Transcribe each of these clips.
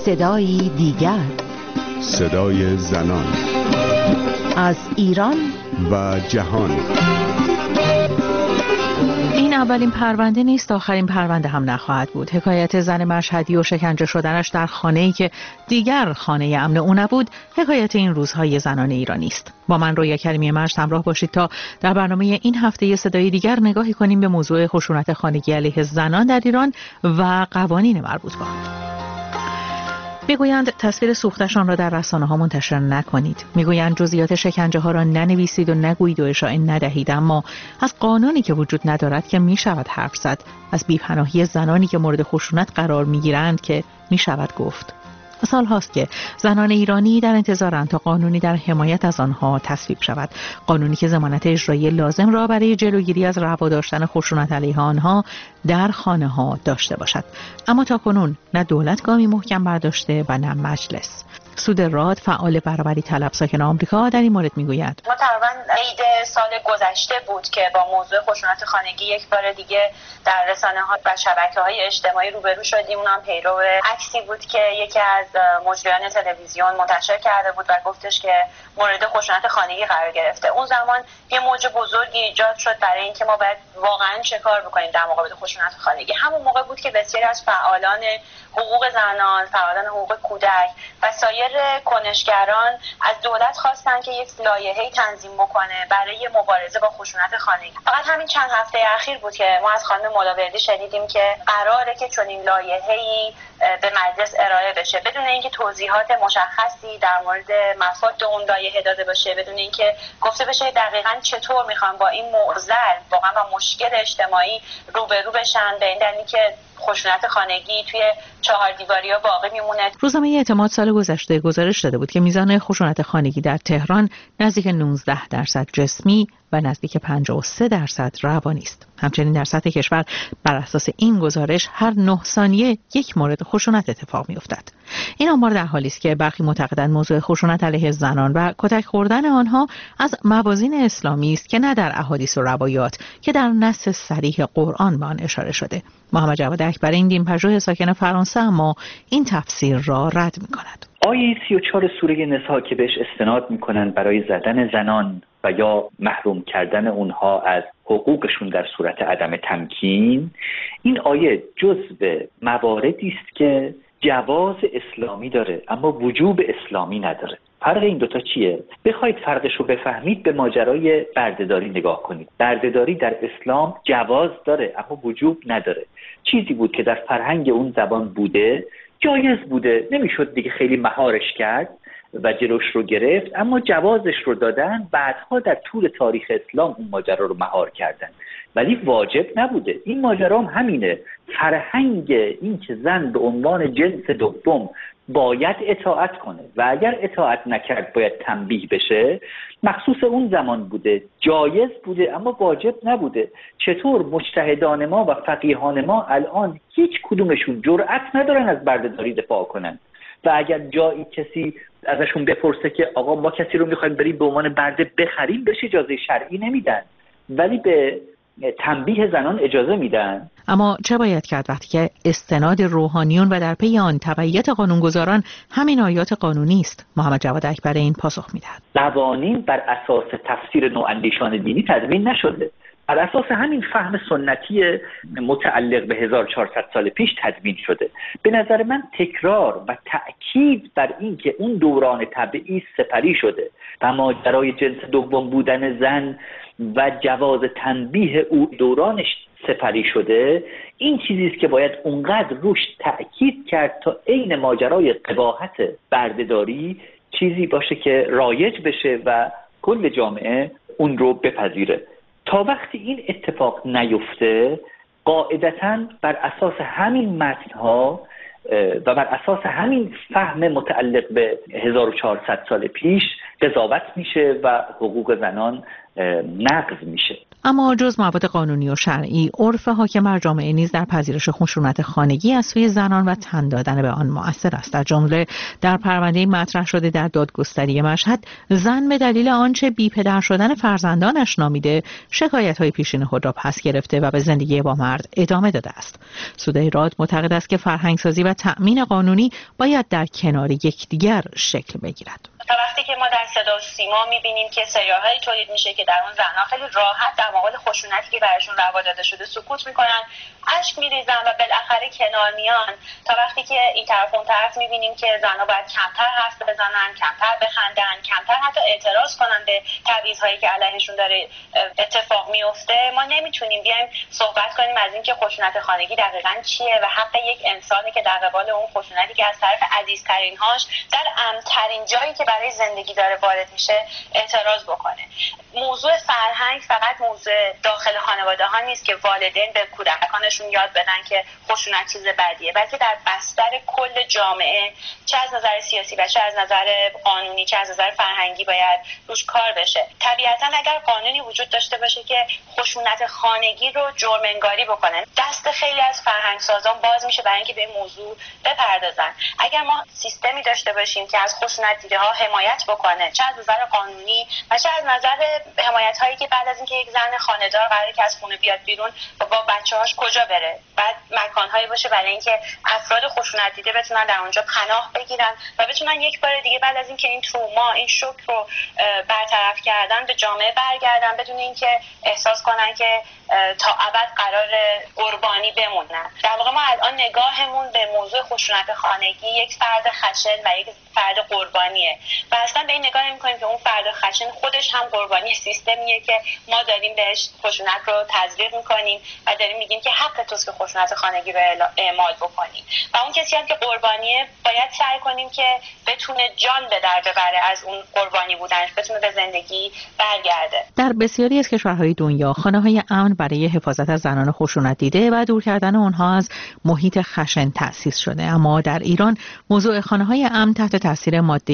صدایی دیگر، صدای زنان از ایران و جهان. این اولین پرونده نیست، آخرین پرونده هم نخواهد بود. حکایت زن مشهدی و شکنجه شدنش در خانه‌ای که دیگر خانه امن او نبود، حکایت این روزهای زنان ایرانی است. با من رویا کریمی مجد همراه باشید تا در برنامه این هفته صدای دیگر نگاهی کنیم به موضوع خشونت خانگی علیه زنان در ایران و قوانین مربوط به آن. میگویند تصویر سوختشان را در رسانه‌ها منتشر نکنید. میگویند جزئیات شکنجه ها را ننویسید و نگویید و اشاعه ندهید، اما از قانونی که وجود ندارد که میشود حرف زد، از بی‌پناهی زنانی که مورد خشونت قرار میگیرند که میشود گفت. سال هاست که زنان ایرانی در انتظارند تا قانونی در حمایت از آنها تصویب شود، قانونی که ضمانت اجرایی لازم را برای جلوگیری از روا داشتن خشونت علیه آنها در خانه ها داشته باشد. اما تاکنون نه دولت گامی محکم برداشته و نه مجلس. سود راد، فعال برابری طلب ساکن آمریکا، در این مورد میگوید ما تقریبا عید سال گذشته بود که با موضوع خشونت خانگی یک بار دیگه در رسانه‌ها و شبکه‌های اجتماعی روبرو شدیم. اونم پیرو عکسی بود که یکی از مجریان تلویزیون منتشر کرده بود و گفتش که مورد خشونت خانگی قرار گرفته. اون زمان یه موج بزرگی ایجاد شد برای اینکه ما باید واقعاً چه کار بکنیم در مقابل خشونت خانگی. همون موقع بود که بسیاری از فعالان حقوق زنان، فعالان حقوق کودک و سایر کنشگران از دولت خواستن که یک لایحه‌ای تنظیم بکنه برای مبارزه با خشونت خانگی. فقط همین چند هفته اخیر بود که ما از خانم ملاوردی شنیدیم که قراره که چنین لایحه‌ای به مجلس ارائه بشه بدون اینکه توضیحات مشخصی در مورد مفاد اون لایحه داده باشه، بدون اینکه گفته بشه دقیقاً چطور میخوان با این معضل واقعا با مشکل اجتماعی روبرو بشن، به این دلیل که خشونت خانگی توی چهار دیواری‌ها باقی میمونه. روزنامه اعتماد سال گذشته گزارش داده بود که میزان خشونت خانگی در تهران نزدیک 19% جسمی و نزدیک 53% روانی است. همچنین در سطح کشور بر اساس این گزارش هر 9 ثانیه یک مورد خشونت اتفاق می‌افتد. این آمار در حالی است که برخی معتقدند موضوع خشونت علیه زنان و کتک خوردن آنها از موازین اسلامی است که نه در احادیث و روایات که در نص صریح قرآن به آن اشاره شده. محمد جواد اکبر، این دین پژوه ساکن فرانسه، اما این تفسیر را رد می‌کند. آیه 34 سوره نساء که بهش استناد می‌کنند برای زدن زنان و یا محروم کردن اونها از حقوقشون در صورت عدم تمکین، این آیه جزو مواردی است که جواز اسلامی داره اما وجوب اسلامی نداره. فرق این دوتا چیه؟ بخواید فرقش رو بفهمید به ماجرای بردهداری نگاه کنید. بردهداری در اسلام جواز داره اما وجوب نداره. چیزی بود که در فرهنگ اون زبان بوده، جایز بوده، نمیشد دیگه خیلی مهارش کرد و جلوش رو گرفت، اما جوازش رو دادن. بعدها در طول تاریخ اسلام اون ماجرا رو مهار کردن، ولی واجب نبوده. این ماجرا هم همینه. فرهنگ این که زن به عنوان جنس دوم باید اطاعت کنه و اگر اطاعت نکرد باید تنبیه بشه، مخصوص اون زمان بوده، جایز بوده اما واجب نبوده. چطور مجتهدان ما و فقیهان ما الان هیچ کدومشون جرأت ندارن از بردهداری دفاع کنن و اگر جایی کسی ازشون بپرسه که آقا ما کسی رو میخوایم بریم به عنوان برده بخریم، بهش اجازه شرعی نمیدن ولی به تنبیه زنان اجازه میدن. اما چه باید کرد وقتی که استناد روحانیون و در پی آن تبعیت قانونگذاران همین آیات قانونی است؟ محمد جواد اکبر این پاسخ میدهد. قوانین بر اساس تفسیر نواندیشان دینی تدوین نشده، بر اساس همین فهم سنتی متعلق به 1400 سال پیش تدوین شده. به نظر من تکرار و تأکید بر این که اون دوران تبعیض سپری شده و ماجرای جنس دوم بودن زن و جواز تنبیه او دورانش سپری شده، این چیزی است که باید اونقدر روش تأکید کرد تا عین ماجرای قباحت بردهداری چیزی باشه که رایج بشه و کل جامعه اون رو بپذیره. تا وقتی این اتفاق نیفته، قاعدتاً بر اساس همین متن‌ها و بر اساس همین فهم متعلق به 1400 سال پیش قضاوت میشه و حقوق زنان نقض میشه. اما جز مواد قانونی و شرعی، عرف حاکم بر جامعه نیز در پذیرش خشونت خانگی از سوی زنان و تن دادن به آن مؤثر است. در جمله در پرونده مطرح شده در دادگستری مشهد، زن به دلیل آنچه بی پدر شدن فرزندانش نامیده شکایت‌های پیشین خود را پس گرفته و به زندگی با مرد ادامه داده است. سودای راد معتقد است که فرهنگسازی و تأمین قانونی باید در کنار یکدیگر شکل بگیرد. تا وقتی که ما در صدا و سیما می‌بینیم که سریال‌هایی تولید میشه که در اون زن‌ها خیلی راحت در مقابل خشونتی که براشون روا داده شده سکوت میکنن، اشک میریزن و بالاخره کنار میان، تا وقتی که این طرف اون طرف می‌بینیم که زن‌ها باید کمتر حرف بزنن، کمتر بخندن، کمتر حتی اعتراض کنن به تبعیض‌هایی که علیهشون داره اتفاق میفته، ما نمیتونیم بیایم صحبت کنیم از اینکه خشونت خانگی دقیقاً چیه و حق یک انسانی که در قبال اون خشونتی که از طرف عزیزترین‌هاش در امن‌ترین جایی که برای زندگی داره وارد میشه اعتراض بکنه. موضوع فرهنگ فقط موضوع داخل خانواده ها نیست که والدین به کودکانشون یاد بدن که خشونت چیز بدیه، بلکه در بستر کل جامعه، چه از نظر سیاسی و چه از نظر قانونی، چه از نظر فرهنگی باید روش کار بشه. طبیعتا اگر قانونی وجود داشته باشه که خشونت خانگی رو جرم انگاری بکنه، دست خیلی از فرهنگسازان باز میشه برای اینکه به این موضوع بپردازن. اگر ما سیستمی داشته باشیم که از خشونت دیده ها حمایت بکنه، چه از نظر قانونی و چه از نظر حمایت هایی که بعد از اینکه یک زن خانه‌دار قراره که از خونه بیاد بیرون و با بچه‌هاش کجا بره، بعد مکان‌هایی باشه برای اینکه افراد خشونت دیده بتونن در اونجا پناه بگیرن و بتونن یک بار دیگه بعد از اینکه این تروما، این شوک رو برطرف کردن به جامعه برگردن بدون اینکه احساس کنن که تا ابد قرار قربانی بمونن. در واقع ما الان نگاهمون به موضوع خشونت خانگی یک فرد خشن و یک فرد قربانیه و اصلا به این نگاه نمی‌کنیم که اون فرد خشن خودش هم قربانی سیستمیه که ما داریم بهش خشونت رو تزریق می‌کنیم و داریم میگیم که حق توست که خشونت خانگی رو اعمال بکنی و اون کسی هم که قربانیه باید سعی کنیم که بتونه جان به در ببره از اون قربانی بودنش، بتونه به زندگی برگرده. در بسیاری از کشورهای دنیا خانه‌های امن برای حفاظت از زنان خشونت دیده و دور کردن آنها از محیط خشن تأسیس شده، اما در ایران موضوع خانه‌های امن تحت تاثیر ماده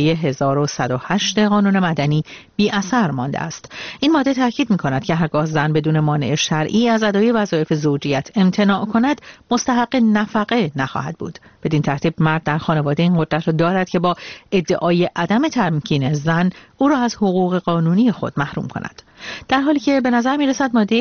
1108 قانون مدنی بی اثر مانده است. این ماده تاکید می‌کند که هرگاه زن بدون مانع شرعی از ادای وظایف زوجیت امتناع کند، مستحق نفقه نخواهد بود. بدین ترتیب مرد در خانواده این قدرت را دارد که با ادعای عدم تمکین زن او را از حقوق قانونی خود محروم کند. در حالی که به نظر می‌رسد ماده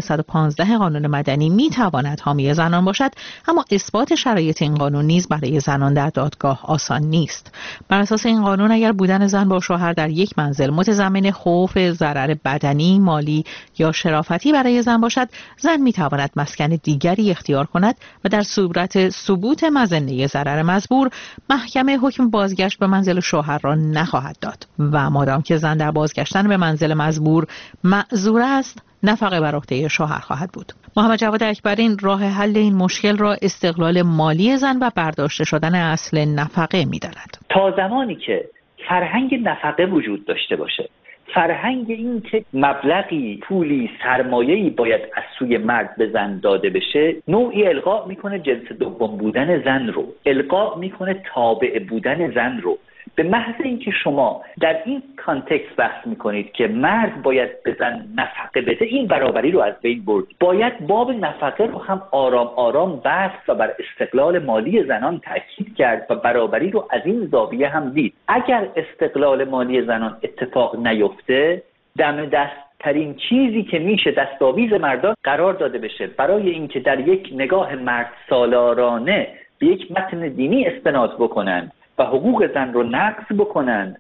1115 قانون مدنی می‌تواند حامی زنان باشد، اما اثبات شرایط این قانون نیز برای زنان در دادگاه آسان نیست. بر اساس این قانون اگر بودن زن با شوهر در یک منزل متضمن خوف ضرر بدنی، مالی یا شرافتی برای زن باشد، زن می‌تواند مسکن دیگری اختیار کند و در صورت ثبوت مظنه ضرر مزبور، محکمه حکم بازگشت به منزل شوهر را نخواهد داد و مادام که زن در بازگشتن به منزل مزبور معذور است، نفقه بر عهده شوهر خواهد بود. محمد جواد اکبرین راه حل این مشکل را استقلال مالی زن و برداشته شدن اصل نفقه می‌داند. تا زمانی که فرهنگ نفقه وجود داشته باشه، فرهنگ این که مبلغی، پولی، سرمایه‌ای باید از سوی مرد به زن داده بشه، نوعی القا میکنه جنس دوم بودن زن رو، القا میکنه تابع بودن زن رو. به محض اینکه شما در این کانتکست بحث میکنید که مرد باید به زن نفقه بده، این برابری رو از بین برد. باید باب نفقه رو هم آرام آرام بحث و بر استقلال مالی زنان تاکید کرد و برابری رو از این زاویه هم دید. اگر استقلال مالی زنان اتفاق نیفته، دم دست ترین چیزی که میشه دستاویز مردان قرار داده بشه برای اینکه در یک نگاه مرد سالارانه به یک متن دینی استناد بکنن و حقوق زن رو نقض بکنن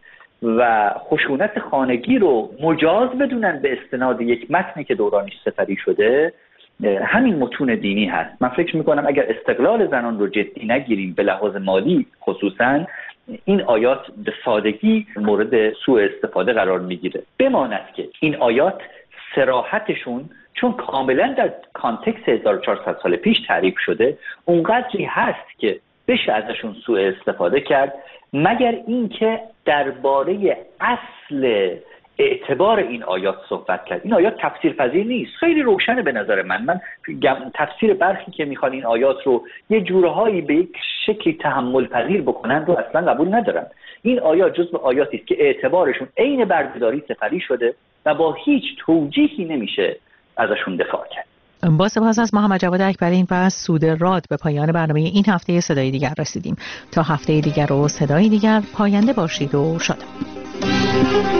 و خشونت خانگی رو مجاز بدونن به استناد یک متنی که دورانش سپری شده، همین متون دینی هست. من فکر میکنم اگر استقلال زنان رو جدی نگیریم به لحاظ مالی خصوصا، این آیات به سادگی مورد سوء استفاده قرار میگیره. بماند که این آیات صراحتشون چون کاملا در کانتکست 1400 سال پیش تعریف شده، اونقدری هست که بشه ازشون سوء استفاده کرد، مگر اینکه درباره اصل اعتبار این آیات صحبت کرد. این آیات تفسیر پذیر نیست، خیلی روشنه به نظر من تفسیر برخی که میخوان این آیات رو یه جورهایی به یک شکلی تحمل پذیر بکنن رو اصلا قبول ندارم. این آیات جزو آیاتی است که اعتبارشون عین بردهداری سپری شده و با هیچ توجیهی نمیشه ازشون دفاع کرد. با سپاس از محمد جواد اکبری و سود راد به پایان برنامه این هفته صدای دیگر رسیدیم. تا هفته دیگر و صدای دیگر، پاینده باشید و شاد.